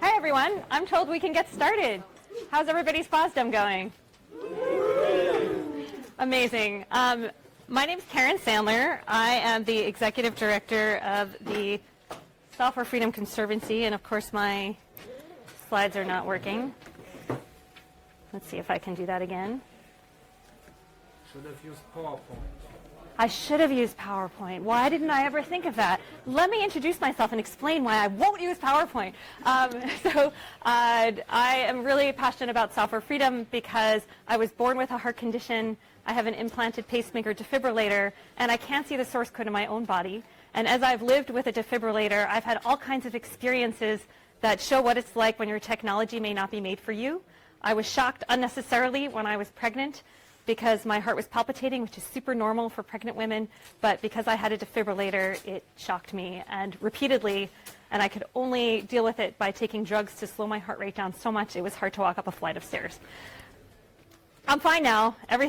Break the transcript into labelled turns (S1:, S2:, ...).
S1: Hi everyone, I'm told we can get started. How's everybody's FOSDEM going? Amazing. My name is Karen Sandler. I am the Executive Director of the Software Freedom Conservancy, and of course my slides are not working. Let's see if I can do that again.
S2: Should have used PowerPoint.
S1: I should have used PowerPoint. Why didn't I ever think of that? Let me introduce myself and explain why I won't use PowerPoint. I am really passionate about software freedom because I was born with a heart condition. I have an implanted pacemaker defibrillator, and I can't see the source code in my own body. And as I've lived with a defibrillator, I've had all kinds of experiences that show what it's like when your technology may not be made for you. I was shocked unnecessarily when I was pregnant, because my heart was palpitating, which is super normal for pregnant women, but because I had a defibrillator, it shocked me, and repeatedly, and I could only deal with it by taking drugs to slow my heart rate down so much it was hard to walk up a flight of stairs. I'm fine now. Everything